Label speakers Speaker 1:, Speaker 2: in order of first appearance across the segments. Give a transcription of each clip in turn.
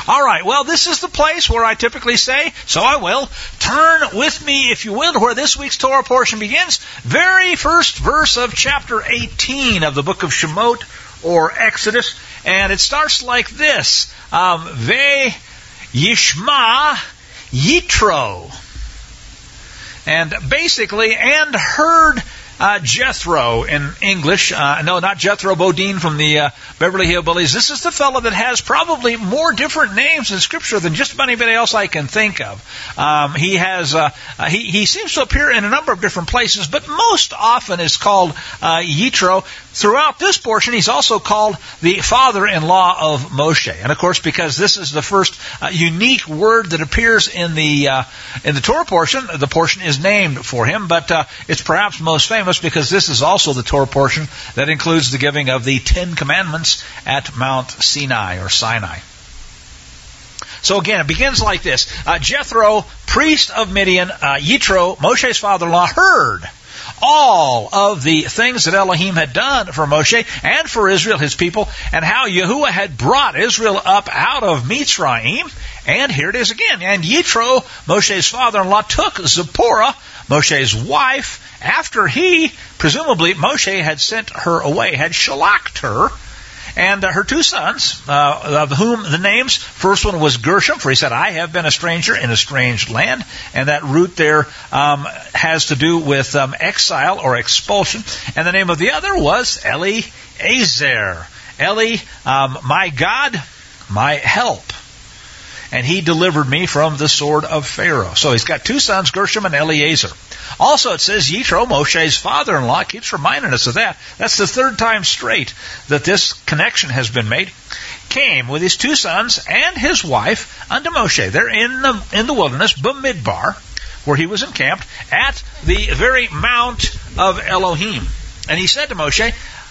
Speaker 1: All right, well, this is the place where I typically say, so I will. Turn with me, if you will, to where this week's Torah portion begins. Very first verse of chapter 18 of the book of Shemot, or Exodus. And it starts like this. Ve Yishma Yitro. And basically, and heard Jethro in English. No, not Jethro Bodine from the Beverly Hillbillies. This is the fellow that has probably more different names in Scripture than just about anybody else I can think of. He seems to appear in a number of different places, but most often is called Yitro. Throughout this portion, he's also called the father-in-law of Moshe. And of course, because this is the first unique word that appears in the Torah portion, the portion is named for him, but it's perhaps most famous because this is also the Torah portion that includes the giving of the 10 Commandments at Mount Sinai or Sinai. So again, it begins like this. Jethro, priest of Midian, Yitro, Moshe's father-in-law, heard all of the things that Elohim had done for Moshe and for Israel, his people, and how Yahuwah had brought Israel up out of Mitzrayim. And here it is again. And Yitro, Moshe's father-in-law, took Zipporah, Moshe's wife, after he, presumably Moshe had sent her away, had shalaked her, and her 2 sons, of whom the names, first one was Gershom, for he said, I have been a stranger in a strange land, and that root there has to do with exile or expulsion, and the name of the other was Eliezer. Eli, my God, my help. And he delivered me from the sword of Pharaoh. So he's got 2 sons, Gershom and Eliezer. Also it says Yitro, Moshe's father-in-law, keeps reminding us of that. That's the 3rd time straight that this connection has been made. Came with his 2 sons and his wife unto Moshe. They're in the wilderness, Bamidbar, where he was encamped, at the very mount of Elohim. And he said to Moshe,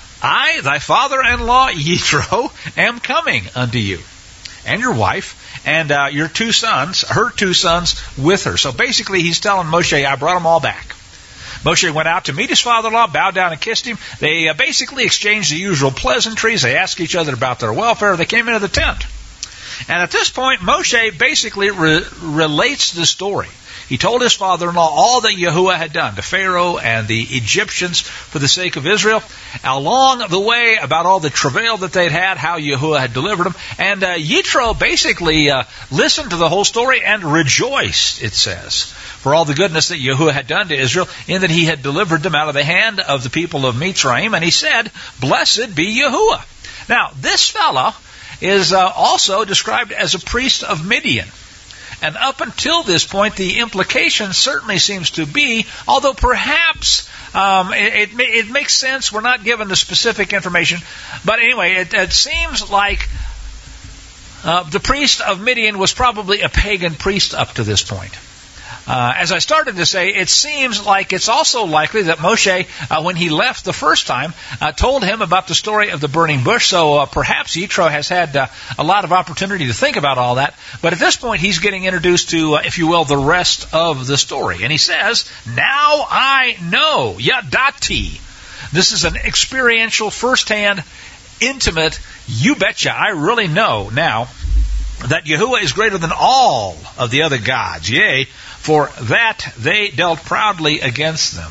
Speaker 1: I, thy father-in-law Yitro, am coming unto you, and your wife, and your 2 sons, her 2 sons with her. So basically he's telling Moshe, I brought them all back. Moshe went out to meet his father-in-law, bowed down and kissed him. They basically exchanged the usual pleasantries. They asked each other about their welfare. They came into the tent. And at this point, Moshe basically relates the story. He told his father-in-law all that Yahuwah had done to Pharaoh and the Egyptians for the sake of Israel. Along the way, about all the travail that they'd had, how Yahuwah had delivered them. And Yitro basically listened to the whole story and rejoiced, it says, for all the goodness that Yahuwah had done to Israel, in that he had delivered them out of the hand of the people of Mitzrayim. And he said, blessed be Yahuwah. Now, this fellow is also described as a priest of Midian. And up until this point, the implication certainly seems to be, although perhaps it makes sense, we're not given the specific information, but anyway, it seems like the priest of Midian was probably a pagan priest up to this point. As I started to say, it seems like it's also likely that Moshe, when he left the first time, told him about the story of the burning bush, so perhaps Yitro has had a lot of opportunity to think about all that. But at this point, he's getting introduced to, if you will, the rest of the story. And he says, now I know, Yadati. This is an experiential, first-hand, intimate, you betcha, I really know now that Yahuwah is greater than all of the other gods. Yea, for that they dealt proudly against them.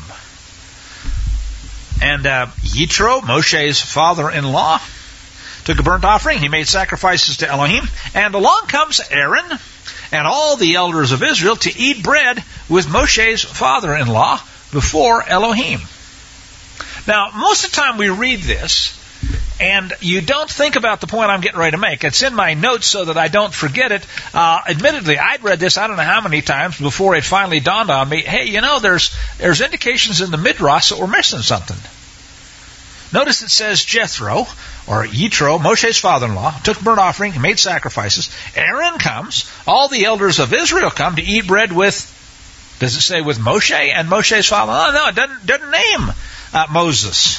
Speaker 1: And Yitro, Moshe's father-in-law, took a burnt offering. He made sacrifices to Elohim. And along comes Aaron and all the elders of Israel to eat bread with Moshe's father-in-law before Elohim. Now, most of the time we read this, and you don't think about the point I'm getting ready to make. It's in my notes so that I don't forget it. Admittedly, I'd read this I don't know how many times before it finally dawned on me, hey, you know, there's indications in the Midrash that we're missing something. Notice it says Jethro, or Yitro, Moshe's father-in-law, took burnt offering, he made sacrifices. Aaron comes, all the elders of Israel come to eat bread with, does it say with Moshe and Moshe's father-in-law? No, it doesn't name Moses.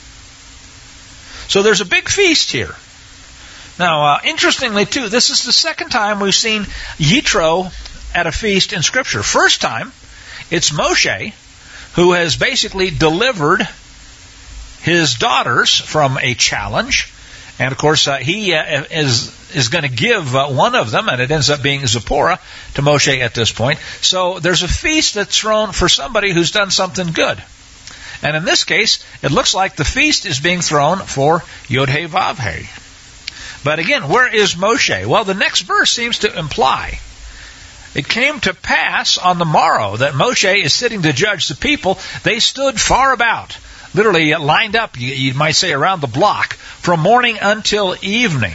Speaker 1: So there's a big feast here. Now, interestingly, too, this is the second time we've seen Yitro at a feast in Scripture. First time, it's Moshe who has basically delivered his daughters from a challenge, And of course, he is going to give one of them, and it ends up being Zipporah, to Moshe at this point. So there's a feast that's thrown for somebody who's done something good. And in this case, it looks like the feast is being thrown for Yod-Heh Vav-Heh. But again, where is Moshe? Well, the next verse seems to imply, it came to pass on the morrow that Moshe is sitting to judge the people. They stood far about, literally lined up, you might say, around the block, from morning until evening.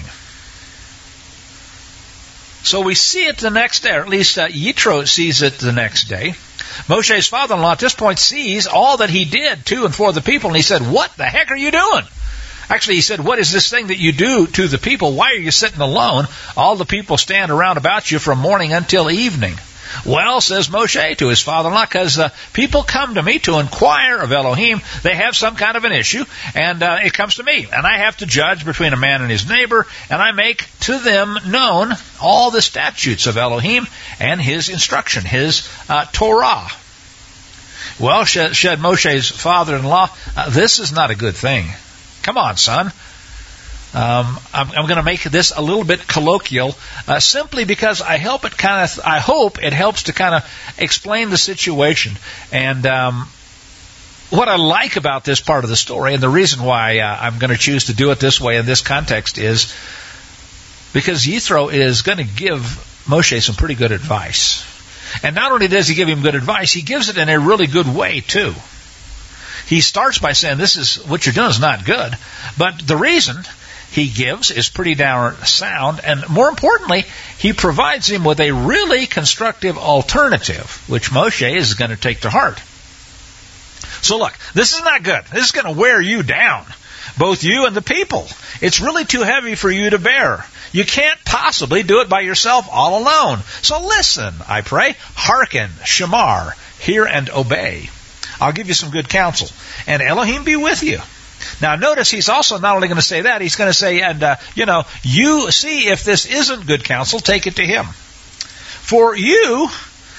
Speaker 1: So we see it the next day, or at least Yitro sees it the next day. Moshe's father-in-law at this point sees all that he did to and for the people, and he said, "What the heck are you doing?" Actually, he said, "What is this thing that you do to the people? Why are you sitting alone? All the people stand around about you from morning until evening." "Well," says Moshe to his father-in-law, "because people come to me to inquire of Elohim. They have some kind of an issue, and it comes to me. And I have to judge between a man and his neighbor, and I make to them known all the statutes of Elohim and his instruction, his Torah." Well, said Moshe's father-in-law, "This is not a good thing. Come on, son. I'm going to make this a little bit colloquial, simply because I hope it helps to kind of explain the situation. And what I like about this part of the story, and the reason why I'm going to choose to do it this way in this context, is because Yitro is going to give Moshe some pretty good advice. And not only does he give him good advice, he gives it in a really good way too. He starts by saying, "This is what you're doing is not good," but the reason he gives is pretty darn sound, and more importantly, he provides him with a really constructive alternative, which Moshe is going to take to heart. So look, this is not good. This is going to wear you down, both you and the people. It's really too heavy for you to bear. You can't possibly do it by yourself all alone. So listen, I pray, hearken, shamar, hear and obey. I'll give you some good counsel, and Elohim be with you. Now notice he's also not only going to say that, he's going to say, and you see if this isn't good counsel, take it to him. You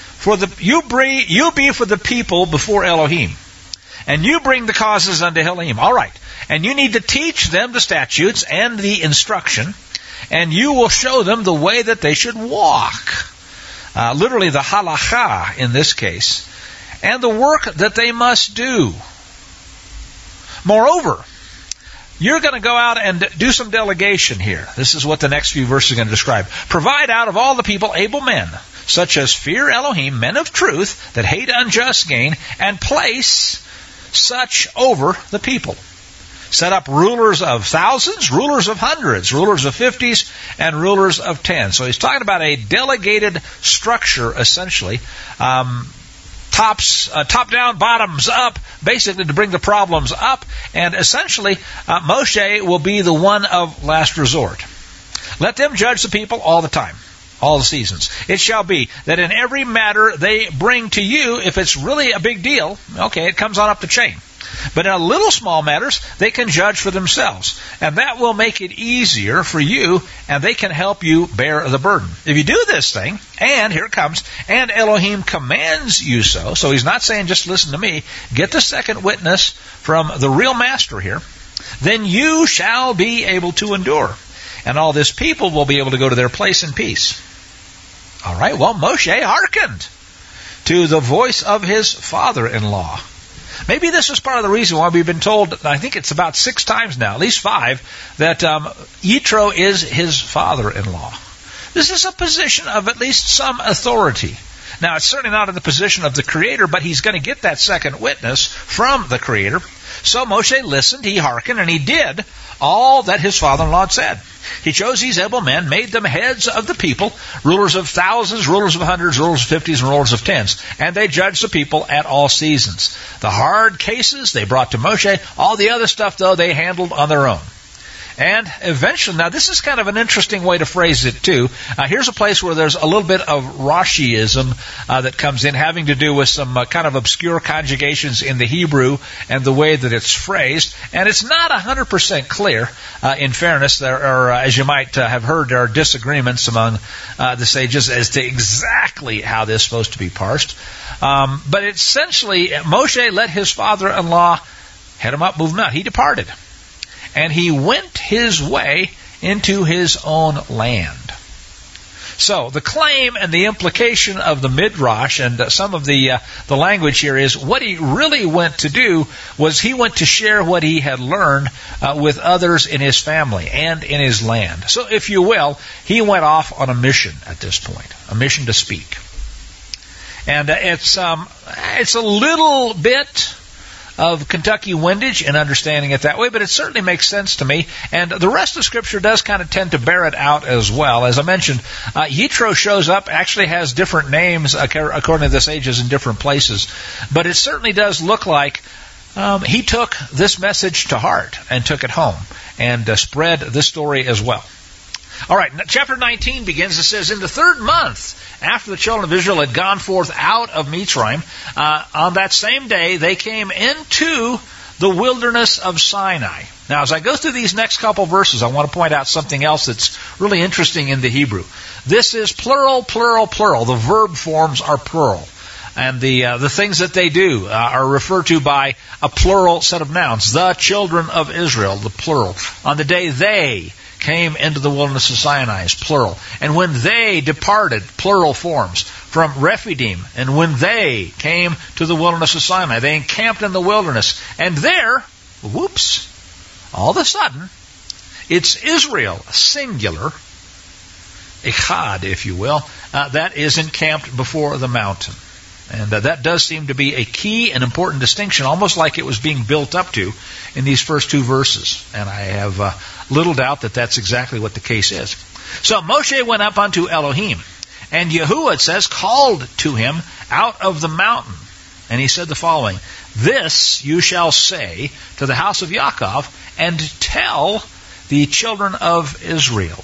Speaker 1: be for the people before Elohim, and you bring the causes unto Elohim. All right, and you need to teach them the statutes and the instruction, and you will show them the way that they should walk. Literally the halacha in this case. And the work that they must do. Moreover, you're going to go out and do some delegation here. This is what the next few verses are going to describe. Provide out of all the people able men, such as fear Elohim, men of truth, that hate unjust gain, and place such over the people. Set up rulers of thousands, rulers of hundreds, rulers of 50s, and rulers of 10. So he's talking about a delegated structure, essentially. Top down, bottoms up, basically to bring the problems up, and essentially Moshe will be the one of last resort. Let them judge the people all the time, all the seasons. It shall be that in every matter they bring to you, if it's really a big deal, okay, it comes on up the chain. But in little small matters, they can judge for themselves. And that will make it easier for you, and they can help you bear the burden. If you do this thing, and here it comes, and Elohim commands you so, so he's not saying just listen to me, get the second witness from the real master here, then you shall be able to endure. And all this people will be able to go to their place in peace. All right, well, Moshe hearkened to the voice of his father-in-law. Maybe this is part of the reason why we've been told, I think it's about 6 times now, at least 5, that Yitro is his father-in-law. This is a position of at least some authority. Now, it's certainly not in the position of the Creator, but he's going to get that second witness from the Creator. So Moshe listened, he hearkened, and he did all that his father-in-law had said. He chose these able men, made them heads of the people, rulers of thousands, rulers of hundreds, rulers of 50s, and rulers of 10s. And they judged the people at all seasons. The hard cases they brought to Moshe. All the other stuff, though, they handled on their own. And eventually, now this is kind of an interesting way to phrase it too. Here's a place where there's a little bit of Rashiism that comes in, having to do with some kind of obscure conjugations in the Hebrew and the way that it's phrased. And it's not 100% clear. In fairness, there are, as you might have heard, there are disagreements among the sages as to exactly how this is supposed to be parsed. But essentially, Moshe let his father-in-law head him up, move him out. He departed. and he went his way into his own land. So the claim and the implication of the Midrash and some of the language here is what he really went to do was he went to share what he had learned with others in his family and in his land. So if you will, he went off on a mission at this point, a mission to speak. And it's a little bit of Kentucky windage in understanding it that way, but it certainly makes sense to me. And the rest of Scripture does kind of tend to bear it out as well. As I mentioned, Yitro shows up, actually has different names according to the sages in different places. But it certainly does look like he took this message to heart and took it home and spread this story as well. All right, chapter 19 begins. It says, in the 3rd month, after the children of Israel had gone forth out of Mitzrayim, on that same day they came into the wilderness of Sinai. Now, as I go through these next couple verses, I want to point out something else that's really interesting in the Hebrew. This is plural, plural, plural. The verb forms are plural. And the things that they do are referred to by a plural set of nouns. The children of Israel, the plural. On the day they came into the wilderness of Sinai, is plural. And when they departed, plural forms, from Rephidim, and when they came to the wilderness of Sinai, they encamped in the wilderness. And there, whoops, all of a sudden, it's Israel, singular, echad, if you will, that is encamped before the mountain. And that does seem to be a key and important distinction, almost like it was being built up to in these first 2 verses. And I have little doubt that that's exactly what the case is. So Moshe went up unto Elohim, and Yahuwah, it says, called to him out of the mountain. And he said the following, this you shall say to the house of Yaakov, and tell the children of Israel.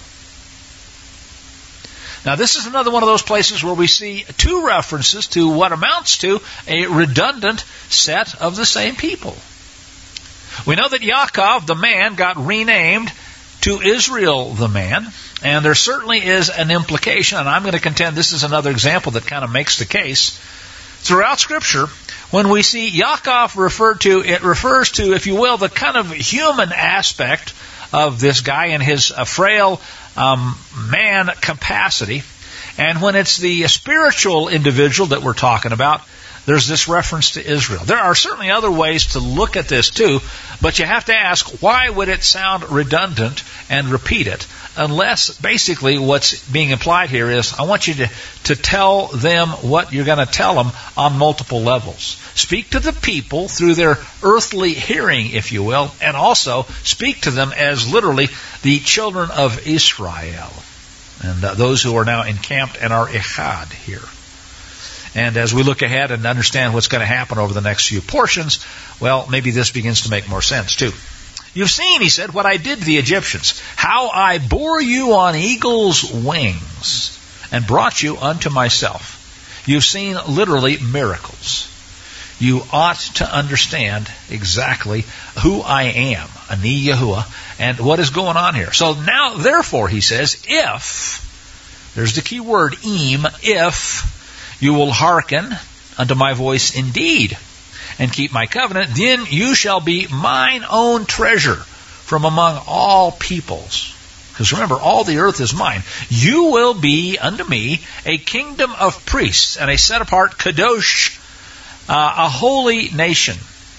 Speaker 1: Now, this is another one of those places where we see 2 references to what amounts to a redundant set of the same people. We know that Yaakov, the man, got renamed to Israel, the man, and there certainly is an implication, and I'm going to contend this is another example that kind of makes the case. Throughout Scripture, when we see Yaakov referred to, it refers to, if you will, the kind of human aspect of this guy and his frail man capacity. And when it's the spiritual individual that we're talking about, there's this reference to Israel. There are certainly other ways to look at this too, but you have to ask, why would it sound redundant and repeat it? Unless basically what's being implied here is, I want you to tell them what you're going to tell them on multiple levels. Speak to the people through their earthly hearing, if you will, and also speak to them as literally the children of Israel, and those who are now encamped and are echad here. And as we look ahead and understand what's going to happen over the next few portions, well, maybe this begins to make more sense too. You've seen, he said, what I did to the Egyptians, how I bore you on eagle's wings and brought you unto myself. You've seen literally miracles. You ought to understand exactly who I am, Ani Yahuwah, and what is going on here. So now, therefore, he says, if, there's the key word, if you will hearken unto my voice indeed, and keep my covenant, then you shall be mine own treasure from among all peoples. Because remember, all the earth is mine. You will be unto me a kingdom of priests and a set apart kadosh, a holy nation.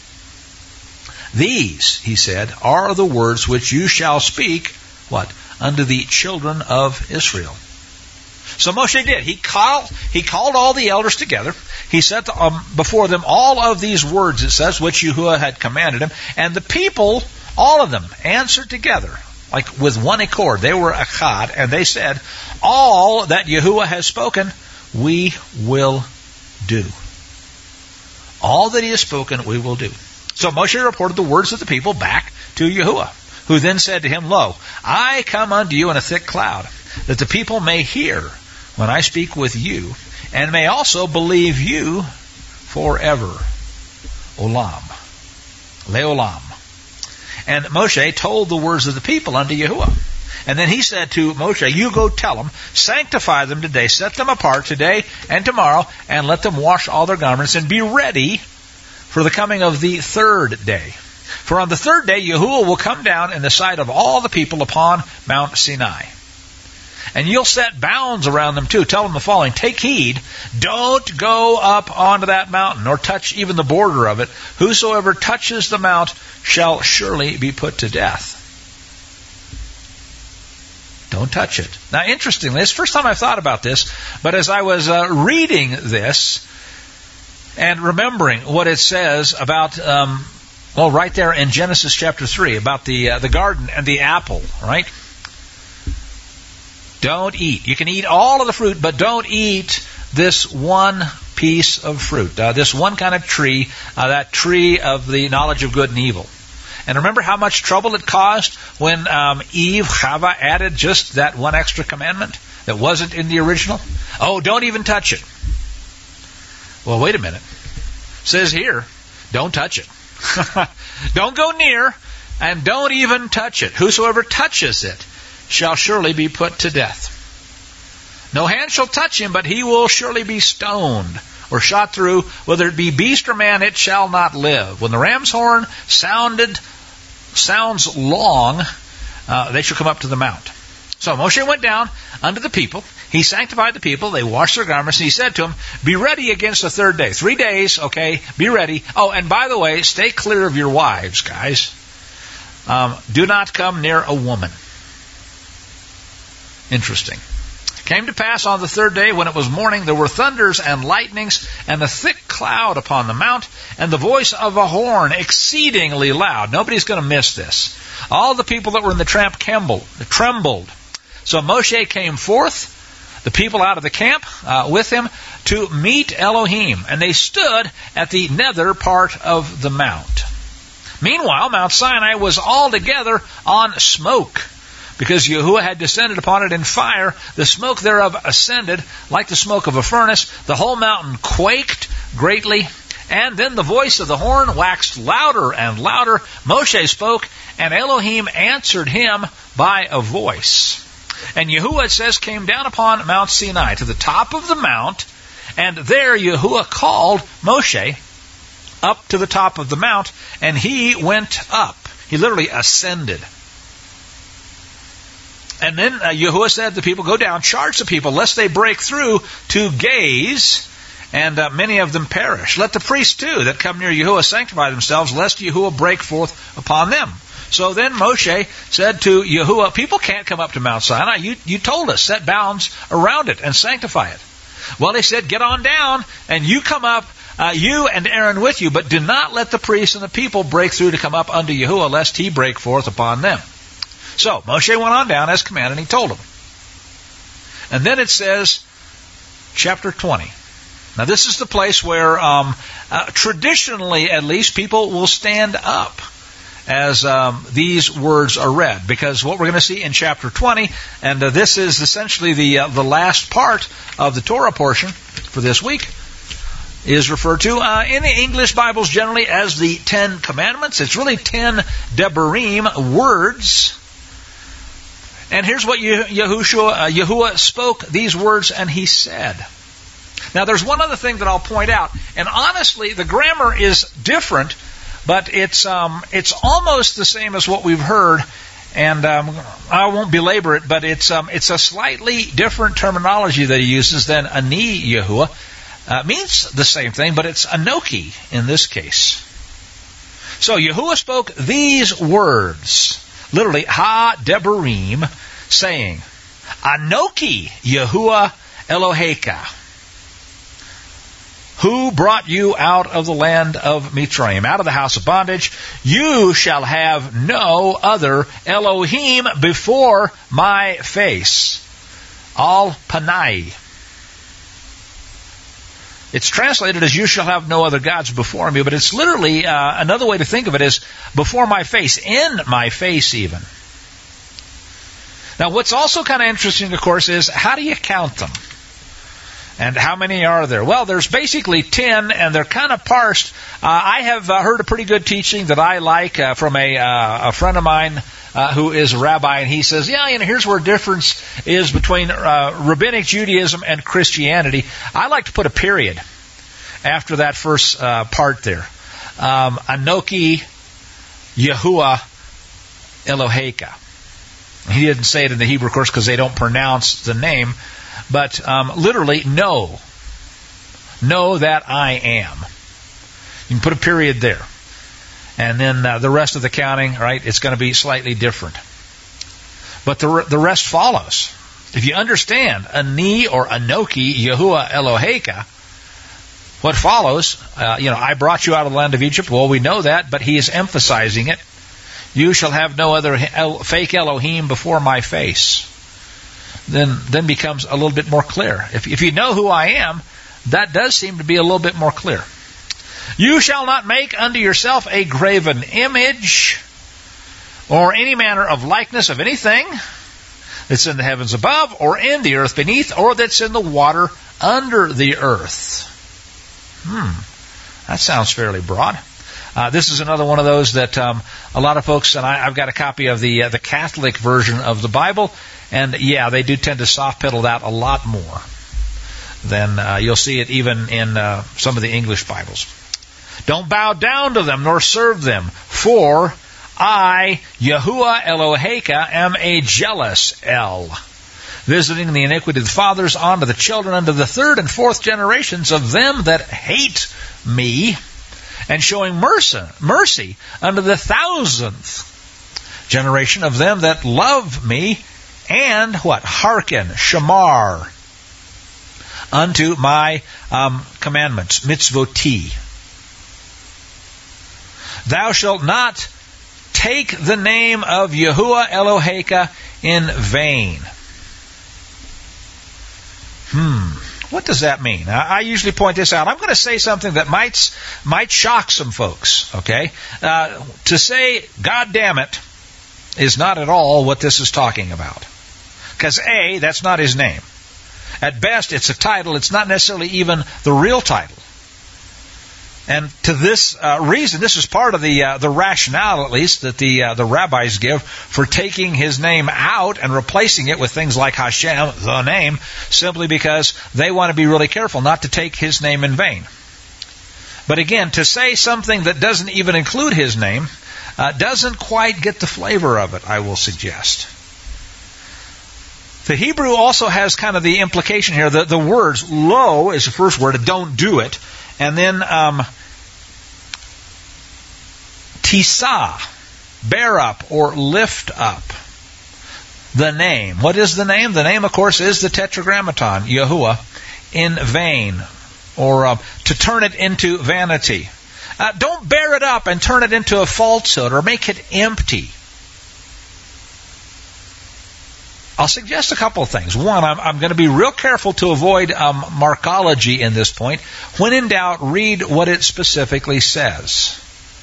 Speaker 1: These, he said, are the words which you shall speak, what? Unto the children of Israel. So Moshe did. He called all the elders together. He set before them all of these words, it says, which Yahuwah had commanded him. And the people, all of them, answered together, like with one accord. They were echad, and they said, all that Yahuwah has spoken, we will do. All that he has spoken, we will do. So Moshe reported the words of the people back to Yahuwah, who then said to him, Lo, I come unto you in a thick cloud, that the people may hear when I speak with you, and may also believe you forever. Olam. Leolam. And Moshe told the words of the people unto Yahuwah. And then he said to Moshe, you go tell them, sanctify them today, set them apart today and tomorrow, and let them wash all their garments, and be ready for the coming of the 3rd day. For on the third day Yahuwah will come down in the sight of all the people upon Mount Sinai. And you'll set bounds around them too. Tell them the following: take heed, don't go up onto that mountain, nor touch even the border of it. Whosoever touches the mount shall surely be put to death. Don't touch it. Now, interestingly, it's the first time I've thought about this, but as I was reading this and remembering what it says about, right there in Genesis chapter 3, about the garden and the apple, right? Don't eat. You can eat all of the fruit, but don't eat this one piece of fruit, this one kind of tree, that tree of the knowledge of good and evil. And remember how much trouble it caused when Chava added just that one extra commandment that wasn't in the original? Oh, don't even touch it. Well, wait a minute. It says here, don't touch it. Don't go near, and don't even touch it. Whosoever touches it shall surely be put to death. No hand shall touch him, but he will surely be stoned or shot through. Whether it be beast or man, it shall not live. When the ram's horn sounds long, they shall come up to the mount. So Moshe went down unto the people. He sanctified the people. They washed their garments. And he said to them, be ready against the third day. 3 days, okay, be ready. Oh, and by the way, stay clear of your wives, guys. Do not come near a woman. Interesting. Came to pass on the third day, when it was morning, there were thunders and lightnings, and a thick cloud upon the mount, and the voice of a horn exceedingly loud. Nobody's going to miss this. All the people that were in the camp trembled. So Moshe came forth, the people out of the camp with him, to meet Elohim, and they stood at the nether part of the mount. Meanwhile, Mount Sinai was altogether on smoke, because Yahuwah had descended upon it in fire. The smoke thereof ascended like the smoke of a furnace. The whole mountain quaked greatly. And then the voice of the horn waxed louder and louder. Moshe spoke, and Elohim answered him by a voice. And Yahuwah, it says, came down upon Mount Sinai to the top of the mount. And there Yahuwah called Moshe up to the top of the mount, and he went up. He literally ascended. And then Yahuwah said to the people, go down, charge the people, lest they break through to gaze, and many of them perish. Let the priests too that come near Yahuwah sanctify themselves, lest Yahuwah break forth upon them. So then Moshe said to Yahuwah, people can't come up to Mount Sinai. You told us, set bounds around it and sanctify it. Well, they said, get on down, and you come up, you and Aaron with you, but do not let the priests and the people break through to come up unto Yahuwah, lest he break forth upon them. So Moshe went on down as commanded, and he told them. And then it says, chapter 20. Now this is the place where, traditionally at least, people will stand up as these words are read. Because what we're going to see in chapter 20, and this is essentially the last part of the Torah portion for this week, is referred to in the English Bibles generally as the 10 Commandments. It's really 10 Debarim words. And here's what Yahuwah spoke these words, and he said. Now, there's one other thing that I'll point out, and honestly, the grammar is different, but it's almost the same as what we've heard, and I won't belabor it, but it's a slightly different terminology that he uses than Ani Yahuwah. Means the same thing, but it's Anoki in this case. So Yahuwah spoke these words. Literally, Ha Debarim, saying, Anoki Yahuwah Eloheka, who brought you out of the land of Mitzrayim, out of the house of bondage. You shall have no other Elohim before my face. Al Panai. It's translated as you shall have no other gods before me, but it's literally, another way to think of it is before my face, in my face even. Now what's also kind of interesting, of course, is how do you count them? And how many are there? Well, there's basically 10, and they're kind of parsed. I have heard a pretty good teaching that I like from a friend of mine who is a rabbi, and he says, here's where difference is between Rabbinic Judaism and Christianity. I like to put a period after that first part there. Anoki Yahuwah Eloheka. He didn't say it in the Hebrew, of course, because they don't pronounce the name, but literally, know. Know that I am. You can put a period there. And then the rest of the counting, right, it's going to be slightly different. But the rest follows. If you understand Ani or Anoki, Yahuwah Eloheka, what follows, I brought you out of the land of Egypt. Well, we know that, but he is emphasizing it. You shall have no other fake Elohim before my face. Then becomes a little bit more clear. If you know who I am, that does seem to be a little bit more clear. You shall not make unto yourself a graven image or any manner of likeness of anything that's in the heavens above or in the earth beneath or that's in the water under the earth. That sounds fairly broad. This is another one of those that a lot of folks, and I've got a copy of the Catholic version of the Bible, and yeah, they do tend to soft pedal that a lot more than you'll see it even in some of the English Bibles. Don't bow down to them nor serve them, for I, Yahuwah Eloheka, am a jealous El, visiting the iniquity of the fathers onto the children, unto the third and fourth generations of them that hate me, and showing mercy unto the 1,000th generation of them that love me, and what? Hearken, shamar, unto my commandments, mitzvoti. Thou shalt not take the name of Yahuwah Eloheka in vain. What does that mean? I usually point this out. I'm going to say something that might shock some folks, okay? To say, God damn it, is not at all what this is talking about. Because A, that's not his name. At best, it's a title. It's not necessarily even the real title. And to this reason, this is part of the rationale, at least, that the rabbis give for taking his name out and replacing it with things like Hashem, the name, simply because they want to be really careful not to take his name in vain. But again, to say something that doesn't even include his name doesn't quite get the flavor of it, I will suggest. The Hebrew also has kind of the implication here. The words, lo is the first word, don't do it. And then tisa, bear up or lift up the name. What is the name? The name, of course, is the Tetragrammaton, Yahuwah, in vain, or to turn it into vanity. Don't bear it up and turn it into a falsehood or make it empty. I'll suggest a couple of things. One, I'm going to be real careful to avoid markology in this point. When in doubt, read what it specifically says.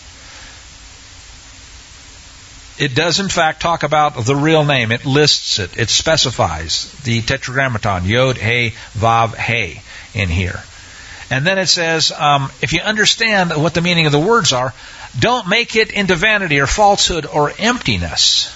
Speaker 1: It does, in fact, talk about the real name. It lists it. It specifies the Tetragrammaton, Yod, He, Vav, He, in here. And then it says, if you understand what the meaning of the words are, don't make it into vanity or falsehood or emptiness.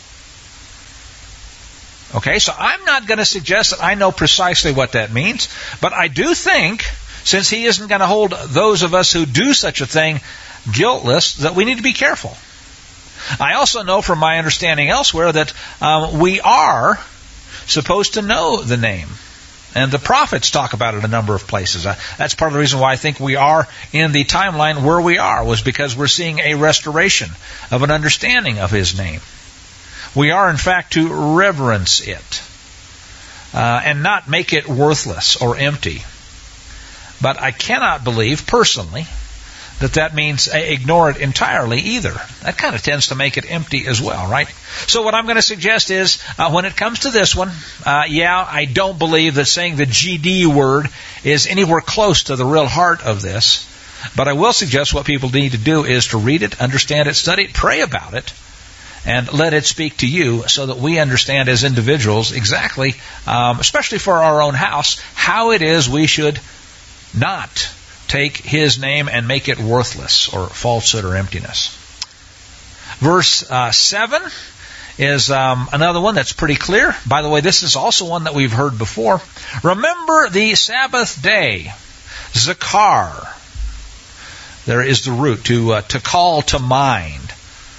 Speaker 1: Okay, so I'm not going to suggest that I know precisely what that means, but I do think, since he isn't going to hold those of us who do such a thing guiltless, that we need to be careful. I also know from my understanding elsewhere that we are supposed to know the name. And the prophets talk about it a number of places. That's part of the reason why I think we are in the timeline where we are, was because we're seeing a restoration of an understanding of his name. We are, in fact, to reverence it and not make it worthless or empty. But I cannot believe, personally, that means ignore it entirely either. That kind of tends to make it empty as well, right? So what I'm going to suggest is, when it comes to this one, I don't believe that saying the GD word is anywhere close to the real heart of this. But I will suggest what people need to do is to read it, understand it, study it, pray about it, and let it speak to you so that we understand as individuals exactly, especially for our own house, how it is we should not take his name and make it worthless or falsehood or emptiness. Verse 7 is another one that's pretty clear. By the way, this is also one that we've heard before. Remember the Sabbath day. Zakar. There is the root, to call to mind.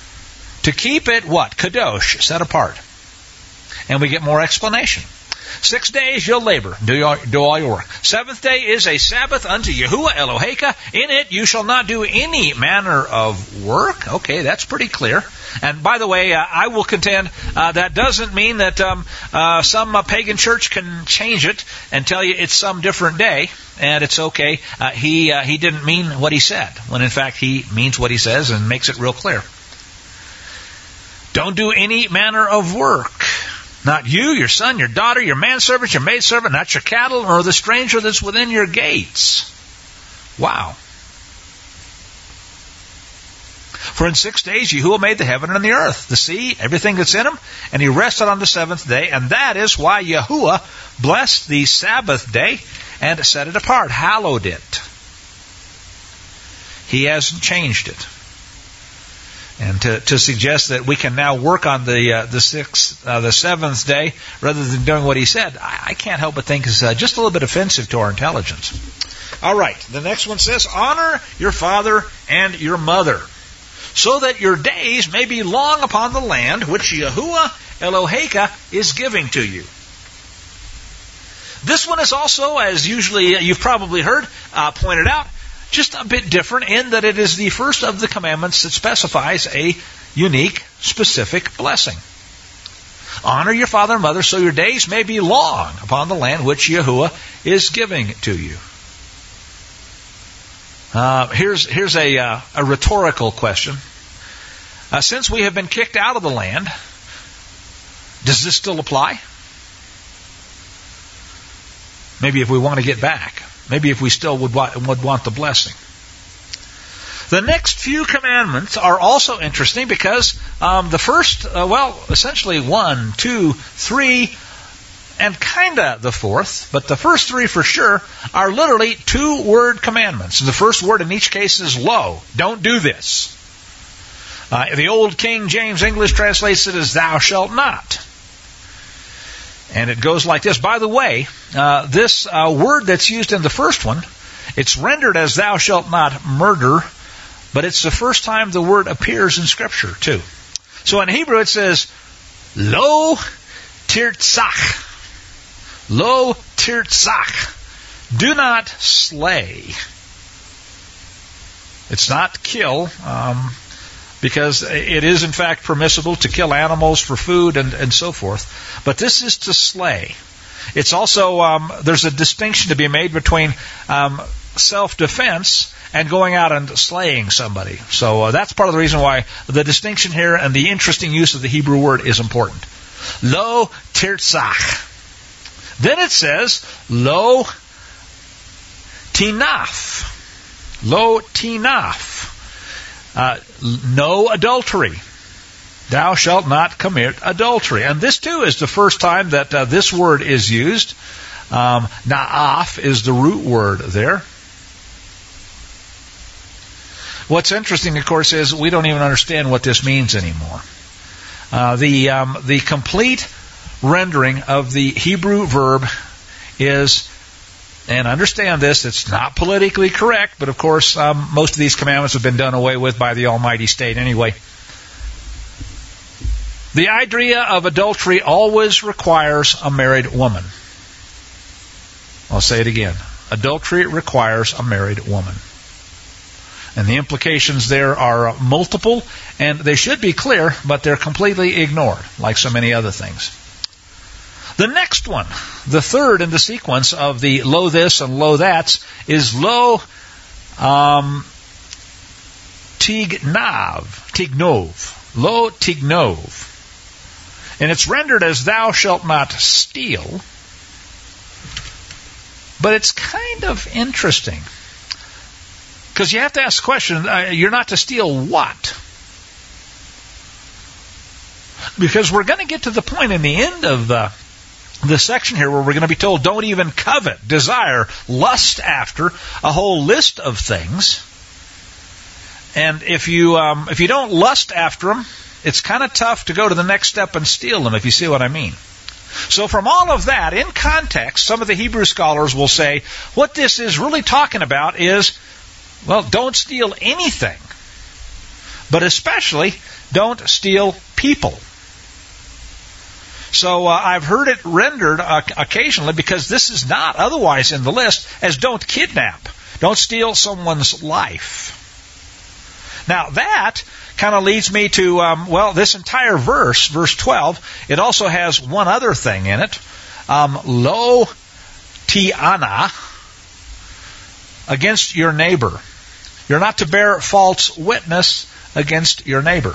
Speaker 1: To keep it what? Kadosh, set apart. And we get more explanation. 6 days you'll labor, do all your work. 7th day is a Sabbath unto Yahuwah Eloheka. In it you shall not do any manner of work. Okay, that's pretty clear. And by the way, I will contend that doesn't mean that some pagan church can change it and tell you it's some different day, and it's okay. He didn't mean what he said, when in fact he means what he says and makes it real clear. Don't do any manner of work. Not you, your son, your daughter, your manservant, your maidservant, not your cattle, nor the stranger that's within your gates. Wow. For in 6 days Yahuwah made the heaven and the earth, the sea, everything that's in them, and he rested on the 7th day, and that is why Yahuwah blessed the Sabbath day and set it apart, hallowed it. He hasn't changed it. And to suggest that we can now work on the 7th day rather than doing what he said, I can't help but think is just a little bit offensive to our intelligence. All right, the next one says, honor your father and your mother, so that your days may be long upon the land which Yahuwah Eloheka is giving to you. This one is also, as usually you've probably heard pointed out, just a bit different in that it is the first of the commandments that specifies a unique, specific blessing. Honor your father and mother so your days may be long upon the land which Yahuwah is giving to you. Here's a rhetorical question. Since we have been kicked out of the land, does this still apply? Maybe if we want to get back. Maybe if we still would want the blessing. The next few commandments are also interesting because the first, essentially 1, 2, 3, and kinda the fourth, but the first 3 for sure are literally 2-word commandments. The first word in each case is lo. Don't do this. The old King James English translates it as thou shalt not. And it goes like this. By the way, this word that's used in the first one, it's rendered as thou shalt not murder, but it's the first time the word appears in Scripture, too. So in Hebrew it says, lo tirtzach. Lo tirtzach. Do not slay. It's not kill, because it is in fact permissible to kill animals for food and so forth. But this is to slay. It's also, there's a distinction to be made between self-defense and going out and slaying somebody. So that's part of the reason why the distinction here and the interesting use of the Hebrew word is important. Lo tirtzach. Then it says, lo tinaf. Lo tinaf. No adultery. Thou shalt not commit adultery. And this too is the first time that this word is used. Na'af is the root word there. What's interesting, of course, is we don't even understand what this means anymore. The complete rendering of the Hebrew verb is, and understand this, it's not politically correct, but of course most of these commandments have been done away with by the Almighty State anyway. The idea of adultery always requires a married woman. I'll say it again. Adultery requires a married woman. And the implications there are multiple, and they should be clear, but they're completely ignored, like so many other things. The next one, the third in the sequence of the lo this and lo that's, is lo tignov. Lo tignov. And it's rendered as thou shalt not steal. But it's kind of interesting. Because you have to ask the question, you're not to steal what? Because we're going to get to the point in the end of the section here where we're going to be told don't even covet, desire, lust after a whole list of things. And if you don't lust after them, it's kind of tough to go to the next step and steal them, if you see what I mean. So from all of that, in context, some of the Hebrew scholars will say, what this is really talking about is, well, don't steal anything. but especially don't steal people. So I've heard it rendered occasionally, because this is not otherwise in the list, as don't kidnap. Don't steal someone's life. Now that kind of leads me to, this entire verse, verse 12, it also has one other thing in it. Lo tiana, against your neighbor. You're not to bear false witness against your neighbor.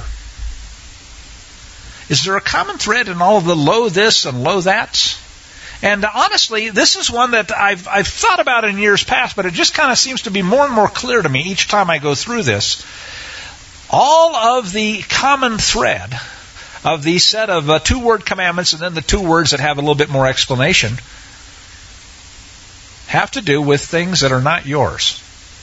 Speaker 1: Is there a common thread in all of the lo this and lo that? And honestly, this is one that I've thought about in years past, but it just kind of seems to be more and more clear to me each time I go through this. All of the common thread of the set of 2-word commandments, and then the 2 words that have a little bit more explanation, have to do with things that are not yours.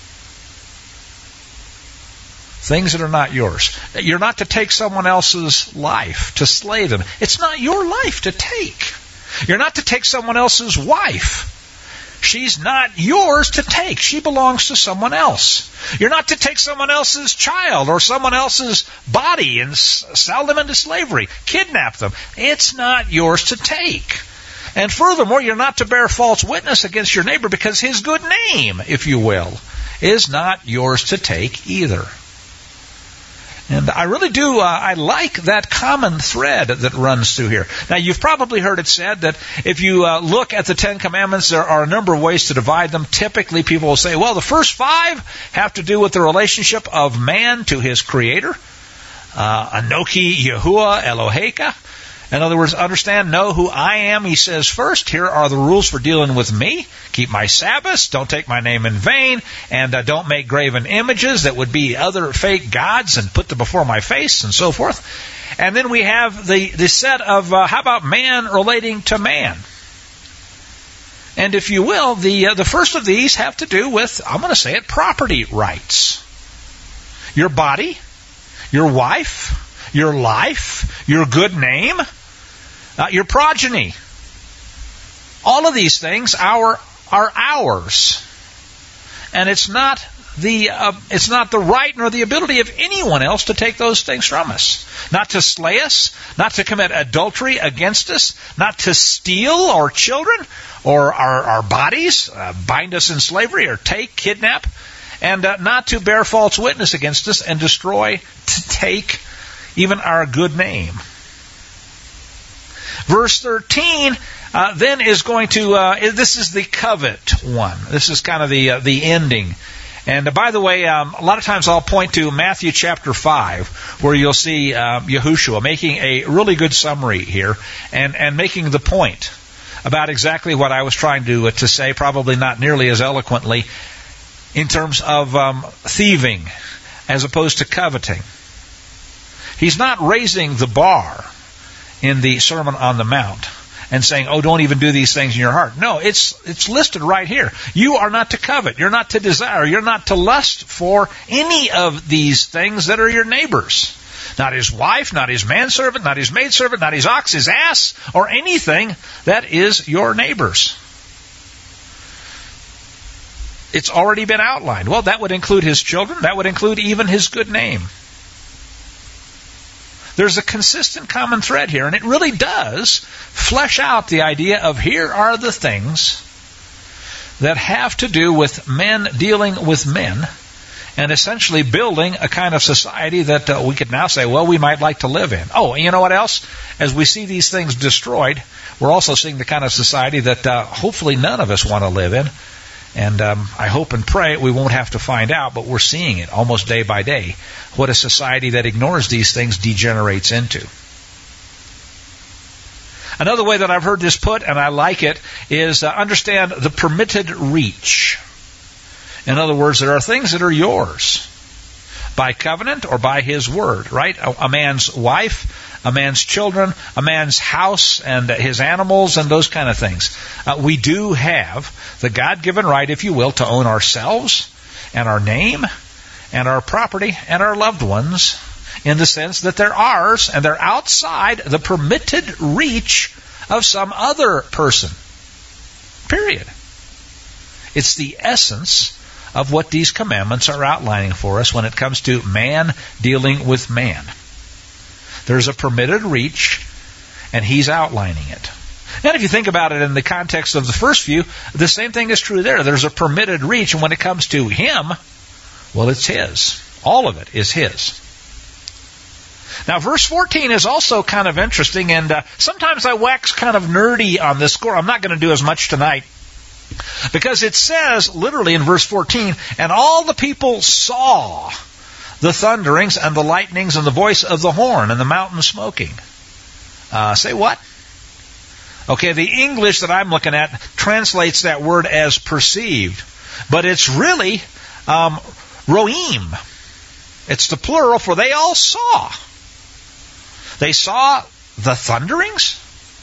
Speaker 1: Things that are not yours. You're not to take someone else's life, to slay them. It's not your life to take. You're not to take someone else's wife. She's not yours to take. She belongs to someone else. You're not to take someone else's child or someone else's body and sell them into slavery, kidnap them. It's not yours to take. And furthermore, you're not to bear false witness against your neighbor, because his good name, if you will, is not yours to take either. And I really do, I like that common thread that runs through here. Now, you've probably heard it said that if you look at the 10 Commandments, there are a number of ways to divide them. Typically, people will say, well, the first 5 have to do with the relationship of man to his Creator. Anoki Yahuwah Eloheka. In other words, understand, know who I am, he says first. Here are the rules for dealing with me. Keep my Sabbaths, don't take my name in vain, and don't make graven images that would be other fake gods and put them before my face, and so forth. And then we have the set of, how about man relating to man? And if you will, the first of these have to do with, I'm going to say it, property rights. Your body, your wife, your life, your good name, your progeny. All of these things are ours. And it's not the right nor the ability of anyone else to take those things from us. Not to slay us, not to commit adultery against us, not to steal our children or our bodies, bind us in slavery or kidnap, and not to bear false witness against us and destroy, to take even our good name. Verse 13 then is going to, this is the covet one. This is kind of the ending. And by the way, a lot of times I'll point to Matthew chapter 5, where you'll see Yahushua making a really good summary here and making the point about exactly what I was trying to say, probably not nearly as eloquently, in terms of thieving as opposed to coveting. He's not raising the bar in the Sermon on the Mount and saying, oh, don't even do these things in your heart. No, it's listed right here. You are not to covet. You're not to desire. You're not to lust for any of these things that are your neighbor's. Not his wife, not his manservant, not his maidservant, not his ox, his ass, or anything that is your neighbor's. It's already been outlined. Well, that would include his children. That would include even his good name. There's a consistent common thread here, and it really does flesh out the idea of here are the things that have to do with men dealing with men and essentially building a kind of society that we could now say, well, we might like to live in. Oh, and you know what else? As we see these things destroyed, we're also seeing the kind of society that hopefully none of us want to live in. And I hope and pray we won't have to find out, but we're seeing it almost day by day, what a society that ignores these things degenerates into. Another way that I've heard this put, and I like it, is understand the permitted reach. In other words, there are things that are yours by covenant or by his word, right? A man's wife, a man's children, a man's house and his animals and those kind of things. We do have the God-given right, if you will, to own ourselves and our name and our property and our loved ones in the sense that they're ours and they're outside the permitted reach of some other person. Period. It's the essence of what these commandments are outlining for us when it comes to man dealing with man. There's a permitted reach, and he's outlining it. And if you think about it in the context of the first view, the same thing is true there. There's a permitted reach, and when it comes to him, well, it's his. All of it is his. Now, verse 14 is also kind of interesting, and sometimes I wax kind of nerdy on this score. I'm not going to do as much tonight, because it says, literally in verse 14, and all the people saw the thunderings and the lightnings and the voice of the horn and the mountain smoking. Say what? Okay, the English that I'm looking at translates that word as perceived, but it's really roim. It's the plural, for they all saw. They saw the thunderings?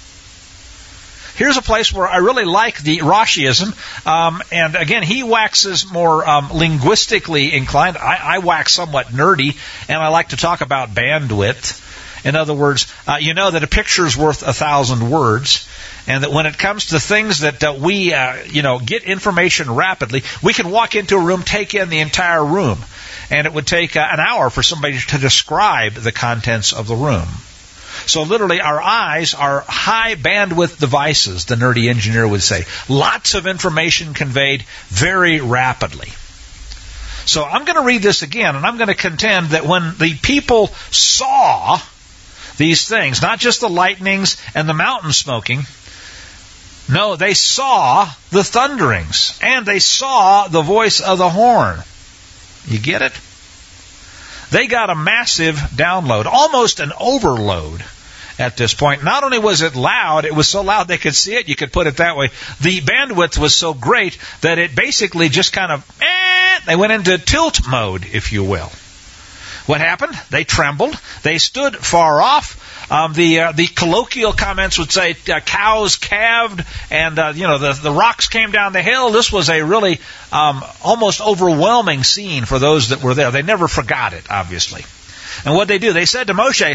Speaker 1: Here's a place where I really like the Rashiism, and again, he waxes more linguistically inclined. I wax somewhat nerdy, and I like to talk about bandwidth. In other words, you know that a picture is worth 1,000 words, and that when it comes to things that we get information rapidly, we can walk into a room, take in the entire room, and it would take an hour for somebody to describe the contents of the room. So literally, our eyes are high bandwidth devices, the nerdy engineer would say. Lots of information conveyed very rapidly. So I'm going to read this again, and I'm going to contend that when the people saw these things, not just the lightnings and the mountain smoking, no, they saw the thunderings, and they saw the voice of the horn. You get it? They got a massive download, almost an overload at this point. Not only was it loud, it was so loud they could see it, you could put it that way. The bandwidth was so great that it basically just kind of, they went into tilt mode, if you will. What happened? They trembled. They stood far off. The colloquial comments would say cows calved, and the rocks came down the hill. This was a really almost overwhelming scene for those that were there. They never forgot it, obviously. And what they do? They said to Moshe,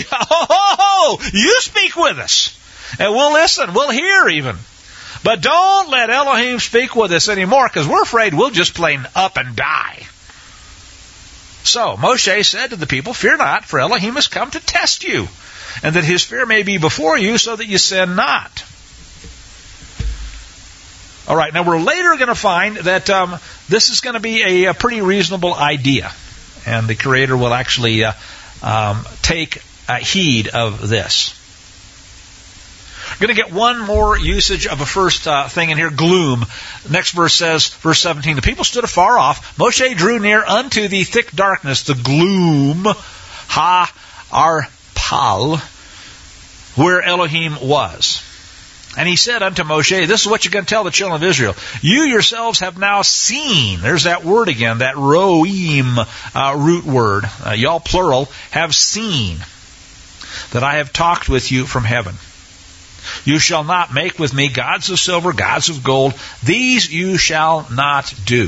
Speaker 1: "You speak with us, and we'll listen. We'll hear even. But don't let Elohim speak with us anymore, because we're afraid we'll just plain up and die." So Moshe said to the people, "Fear not, for Elohim has come to test you, and that his fear may be before you, so that you sin not." All right, now we're later going to find that this is going to be a pretty reasonable idea, and the Creator will actually take heed of this. We're going to get one more usage of a first thing in here, gloom. Next verse says, verse 17, the people stood afar off. Moshe drew near unto the thick darkness, the gloom, ha-ar-pal, where Elohim was. And he said unto Moshe, this is what you're going to tell the children of Israel. You yourselves have now seen, there's that word again, that roim root word, y'all plural, have seen that I have talked with you from heaven. You shall not make with me gods of silver, gods of gold. These you shall not do.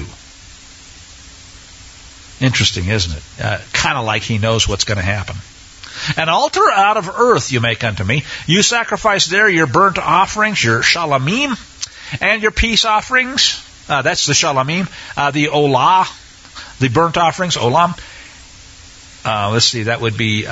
Speaker 1: Interesting, isn't it? Kind of like he knows what's going to happen. An altar out of earth you make unto me. You sacrifice there your burnt offerings, your shalamim, and your peace offerings. That's the shalamim. The olah, the burnt offerings, olam. Let's see, that would be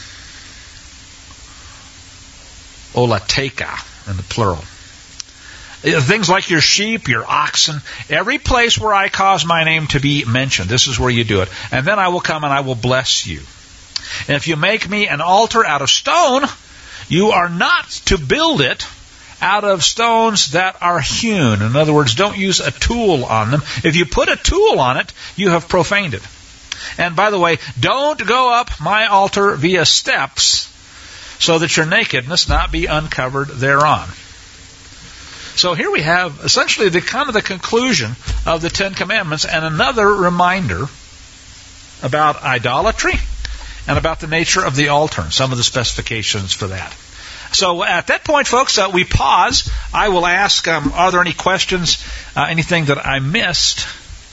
Speaker 1: olateka in the plural. Things like your sheep, your oxen, every place where I cause my name to be mentioned, this is where you do it. And then I will come and I will bless you. And if you make me an altar out of stone, you are not to build it out of stones that are hewn. In other words, don't use a tool on them. If you put a tool on it, you have profaned it. And by the way, don't go up my altar via steps, so that your nakedness not be uncovered thereon. So here we have essentially the conclusion of the Ten Commandments, and another reminder about idolatry and about the nature of the altar and some of the specifications for that. So at that point, folks, we pause. I will ask, are there any questions, anything that I missed?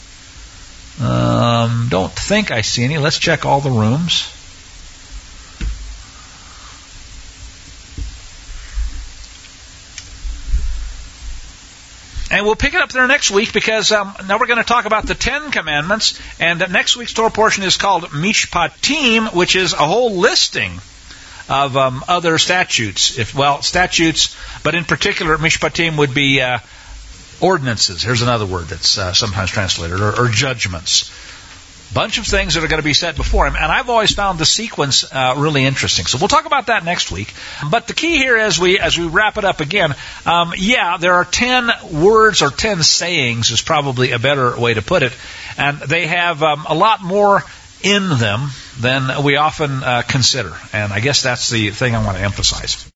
Speaker 1: Don't think I see any. Let's check all the rooms. And we'll pick it up there next week because now we're going to talk about the 10 Commandments. And next week's Torah portion is called Mishpatim, which is a whole listing of other statutes. Statutes, but in particular, Mishpatim would be ordinances. Here's another word that's sometimes translated, or judgments. Bunch of things that are going to be set before him, and I've always found the sequence really interesting. So we'll talk about that next week. But the key here, as we wrap it up again, there are 10 words or 10 sayings is probably a better way to put it, and they have a lot more in them than we often consider. And I guess that's the thing I want to emphasize.